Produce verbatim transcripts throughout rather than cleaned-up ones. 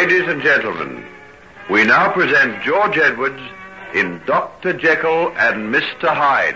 Ladies and gentlemen, we now present George Edwards in Doctor Jekyll and Mister Hyde.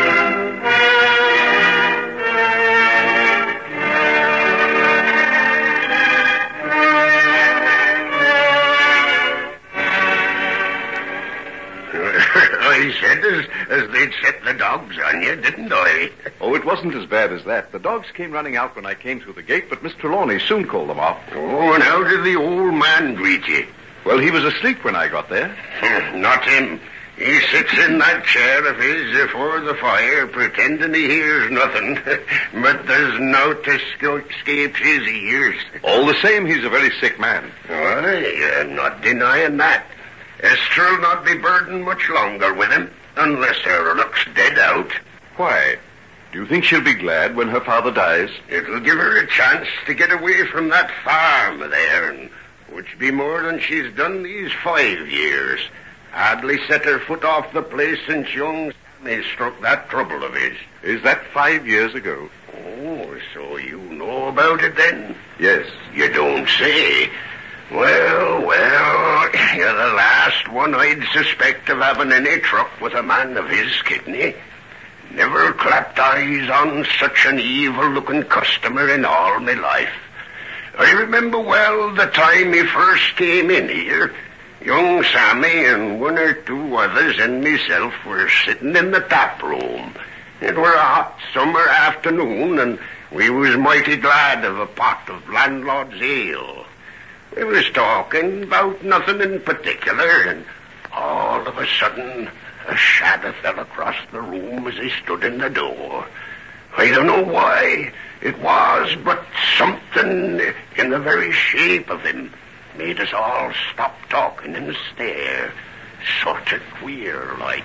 I said as, as they'd set the dogs on you, didn't I? Oh, it wasn't as bad as that. The dogs came running out when I came through the gate, but Mister Trelawney soon called them off. Oh, and how did the old man greet you? Well, he was asleep when I got there. Not him. He sits in that chair of his before the fire, pretending he hears nothing. But there's nought escapes his ears. All the same, he's a very sick man. Aye, I'm not denying that. Esther'll not be burdened much longer with him, unless her luck's dead out. Why? Do you think she'll be glad when her father dies? It'll give her a chance to get away from that farm there, and which be more than she's done these five years. Hardly set her foot off the place since young Sammy struck that trouble of his. Is that five years ago? Oh, so you know about it then? Yes. You don't say. Well, well, you're the last one I'd suspect of having any truck with a man of his kidney. Never clapped eyes on such an evil-looking customer in all my life. I remember well the time he first came in here. Young Sammy and one or two others and myself were sitting in the tap room. It were a hot summer afternoon, and we was mighty glad of a pot of landlord's ale. We was talking about nothing in particular, and all of a sudden a shadow fell across the room as he stood in the door. I don't know why it was, but something in the very shape of him made us all stop talking and stare, sort of queer like.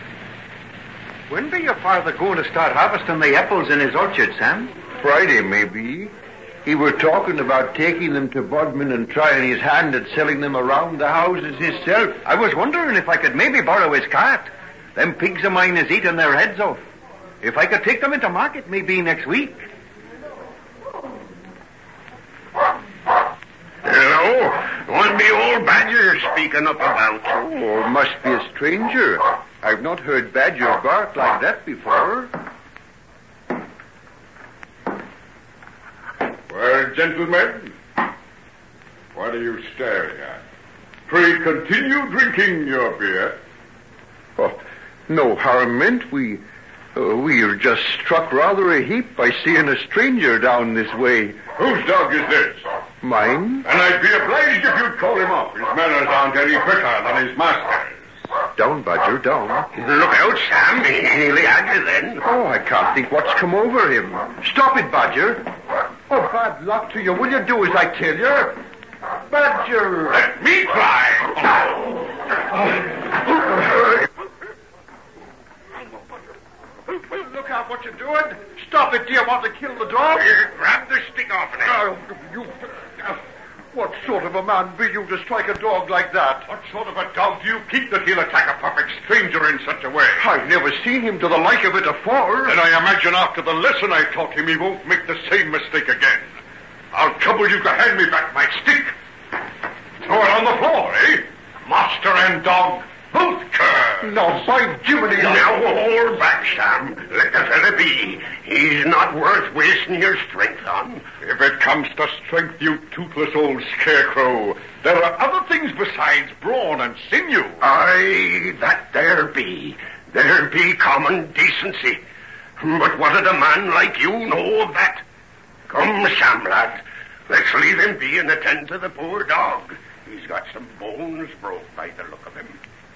When be your father going to start harvesting the apples in his orchard, Sam? Friday, maybe. He were talking about taking them to Bodmin and trying his hand at selling them around the houses himself. I was wondering if I could maybe borrow his cart. Them pigs of mine is eating their heads off. If I could take them into market maybe next week. Hello? What be old Badger speaking up about? Oh, must be a stranger. I've not heard Badger bark like that before. Well, gentlemen, what are you staring at? Pray continue drinking your beer. Oh, no harm meant. We, uh, we are just struck rather a heap by seeing a stranger down this way. Whose dog is this? Mine? And I'd be obliged if you'd call him off. His manners aren't any better than his master's. Down, Badger, down. Look out, Sam. He nearly had you then. Oh, I can't think what's come over him. Stop it, Badger. Oh, bad luck to you. Will you do as I tell you? Badger! Let me try! Look out what you're doing. Stop it. Do you want to kill the dog? Here, grab the stick off of it. Oh, you... Uh, what sort of a man be you to strike a dog like that? What sort of a dog do you keep that he'll attack a perfect stranger in such a way? I've never seen him to the like of it afore. And I imagine after the lesson I taught him, he won't make the same mistake again. I'll trouble you to hand me back my stick. Throw it on the floor, eh? Master and dog, both curse. No, by Jiminy. Now hold back, Sam. Let the fella be. He's not worth wasting your strength on. If it comes to strength, you toothless old scarecrow, there are other things besides brawn and sinew. Aye, that there be. There be common decency. But what did a man like you know of that? Come, Sam, lad. Let's leave him be and attend to the poor dog. He's got some bones broke by the look of him.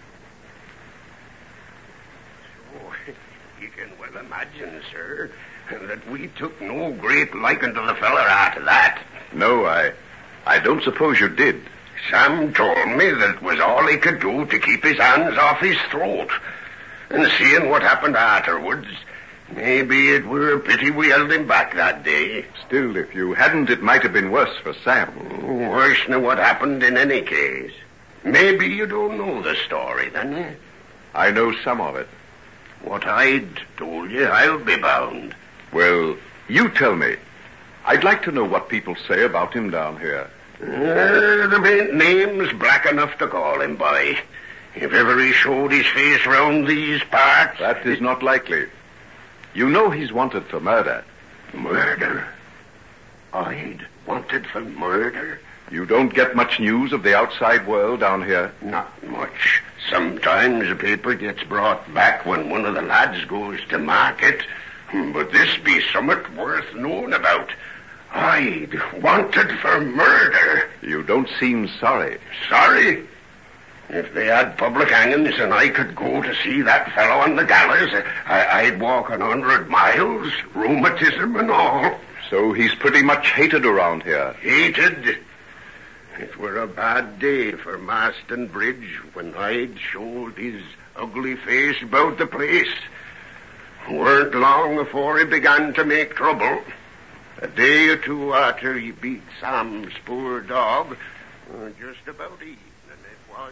So, you can well imagine, sir, that we took no great liking to the feller after that. No, I... I don't suppose you did. Sam told me that it was all he could do to keep his hands off his throat. And seeing what happened afterwards, maybe it were a pity we held him back that day. Still, if you hadn't, it might have been worse for Sam. Worse than what happened in any case. Maybe you don't know the story, then, eh? I know some of it. What I'd told you, I'll be bound. Well, you tell me. I'd like to know what people say about him down here. Uh, the main name's black enough to call him by. If ever he showed his face round these parts... That is not likely. You know he's wanted for murder. Murder? I'd wanted for murder? You don't get much news of the outside world down here? Not much. Sometimes a paper gets brought back when one of the lads goes to market. But this be somewhat worth knowing about. I'd wanted for murder. You don't seem sorry. Sorry? If they had public hangings and I could go to see that fellow on the gallows, I- I'd walk an hundred miles, rheumatism and all. So he's pretty much hated around here. Hated? It were a bad day for Marston Bridge when I'd showed his ugly face about the place. Weren't long before he began to make trouble. A day or two after he beat Sam's poor dog, uh, just about evening it was.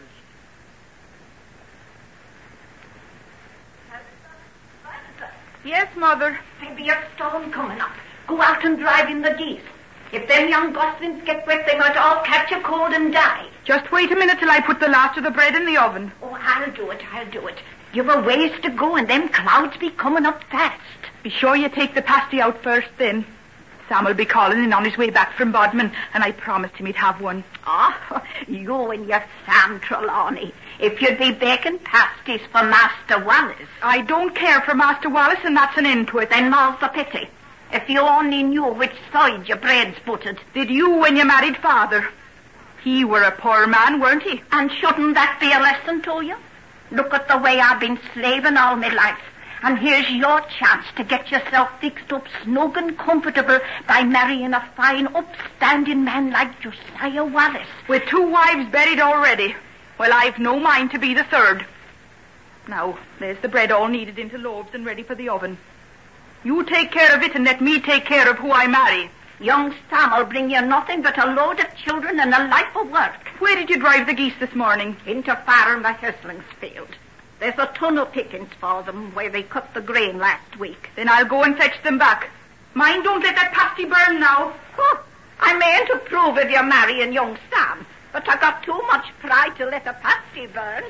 Yes, Mother. There'll be a storm coming up. Go out and drive in the geese. If them young goslings get wet, they might all catch a cold and die. Just wait a minute till I put the last of the bread in the oven. Oh, I'll do it, I'll do it. You've a ways to go, and them clouds be coming up fast. Be sure you take the pasty out first, then. Sam will be calling in on his way back from Bodmin, and I promised him he'd have one. Oh, you and your Sam Trelawney. If you'd be baking pasties for Master Wallace. I don't care for Master Wallace, and that's an end to it. Then more's the pity. If you only knew which side your bread's buttered. Did you when you married Father? He were a poor man, weren't he? And shouldn't that be a lesson to you? Look at the way I've been slaving all my life. And here's your chance to get yourself fixed up snug and comfortable by marrying a fine, upstanding man like Josiah Wallace. With two wives buried already. Well, I've no mind to be the third. Now, there's the bread all kneaded into loaves and ready for the oven. You take care of it and let me take care of who I marry. Young Sam will bring you nothing but a load of children and a life of work. Where did you drive the geese this morning? Into Farmer Hesling's field. There's a ton of pickings for them where they cut the grain last week. Then I'll go and fetch them back. Mind, don't let that pasty burn now. Oh, I mayn't approve of you marrying young Sam, but I got too much pride to let a pasty burn.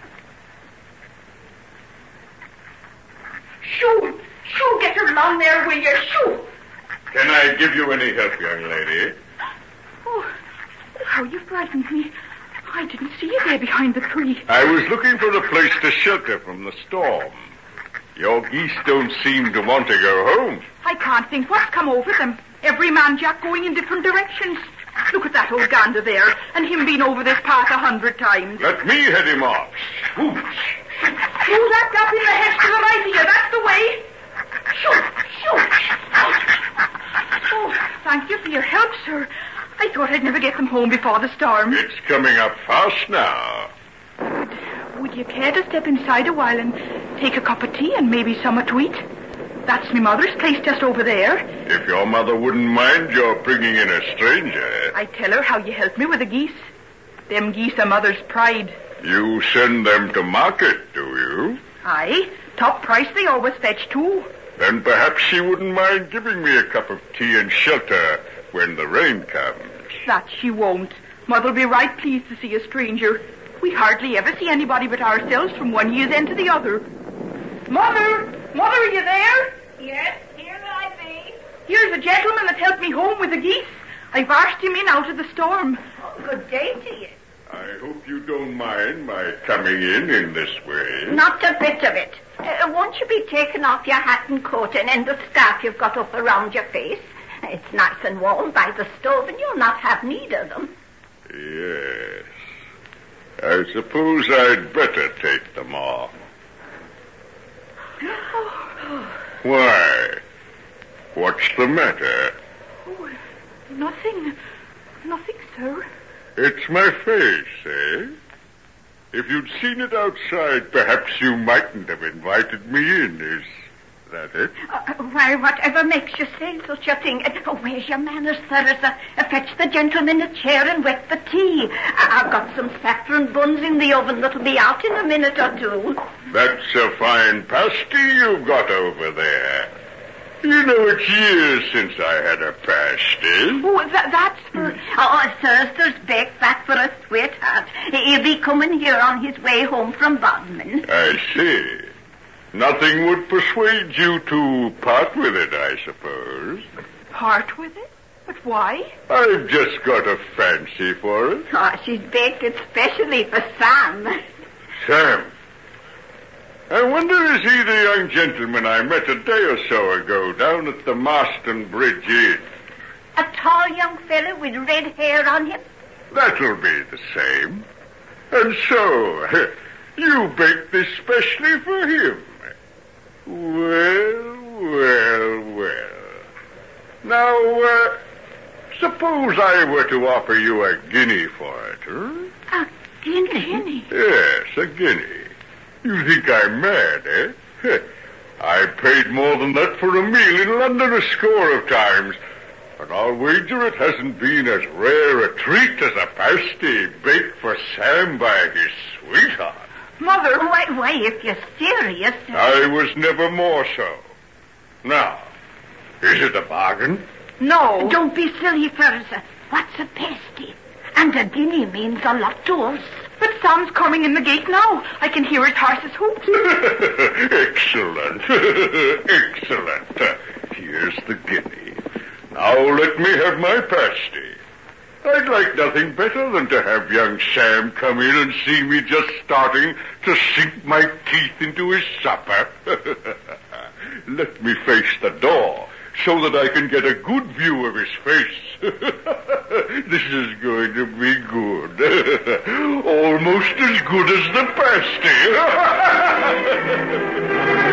Shoo! Shoo, get her along there, will you? Shoo! Can I give you any help, young lady? Oh, how you frightened me. I didn't see you there behind the tree. I was looking for a place to shelter from the storm. Your geese don't seem to want to go home. I can't think what's come over them. Every man Jack going in different directions. Look at that old gander there, and him been over this path a hundred times. Let me head him off. Ooh. Through that gap in the hedge to the right here, that's the way. Shoot! Shoot! Oh, thank you for your help, sir. I thought I'd never get them home before the storm. It's coming up fast now. Would, would you care to step inside a while and take a cup of tea and maybe something to eat? That's my mother's place just over there. If your mother wouldn't mind your bringing in a stranger. I tell her how you helped me with the geese. Them geese are mother's pride. You send them to market, do you? Aye. Top price they always fetch, too. Then perhaps she wouldn't mind giving me a cup of tea and shelter when the rain comes. That she won't. Mother'll be right pleased to see a stranger. We hardly ever see anybody but ourselves from one year's end to the other. Mother! Mother, are you there? Yes, here I be. Here's a gentleman that helped me home with the geese. I've asked him in out of the storm. Oh, good day to you. I hope you don't mind my coming in in this way. Not a bit of it. Uh, won't you be taking off your hat and coat and end the scarf you've got up around your face? It's nice and warm by the stove, and you'll not have need of them. Yes. I suppose I'd better take them off. Why? What's the matter? Oh, nothing. Nothing, sir. It's my face, eh? If you'd seen it outside, perhaps you mightn't have invited me in. Is that it? Uh, why, whatever makes you say such a thing? Uh, where's your manners, sir? Uh, uh, fetch the gentleman a chair and wet the tea. Uh, I've got some saffron buns in the oven that'll be out in a minute or two. That's a fine pasty you've got over there. You know, it's years since I had a pasty. Oh, that, that's for... Oh, sister's baked that for a sweetheart. He'll be coming here on his way home from Bodmin. I see. Nothing would persuade you to part with it, I suppose. Part with it? But why? I've just got a fancy for it. Oh, she's baked it specially for Sam. Sam. I wonder is he the young gentleman I met a day or so ago down at the Marston Bridge Inn? A tall young fellow with red hair on him? That'll be the same. And so, you baked this specially for him. Well, well, well. Now, uh, suppose I were to offer you a guinea for it, huh? A guinea? Yes, a guinea. You think I'm mad, eh? I paid more than that for a meal in London a score of times, and I'll wager it hasn't been as rare a treat as a pasty baked for Sam by his sweetheart. Mother... Why, why, if you're serious... I was never more so. Now, is it a bargain? No. Don't be silly, Ferris. What's a pasty? And a guinea means a lot to us. But Sam's coming in the gate now. I can hear his horse's hoofs. Excellent. Excellent. Here's the guinea. Now let me have my pasty. I'd like nothing better than to have young Sam come in and see me just starting to sink my teeth into his supper. Let me face the door so that I can get a good view of his face. This is going to be good. Almost as good as the pasty.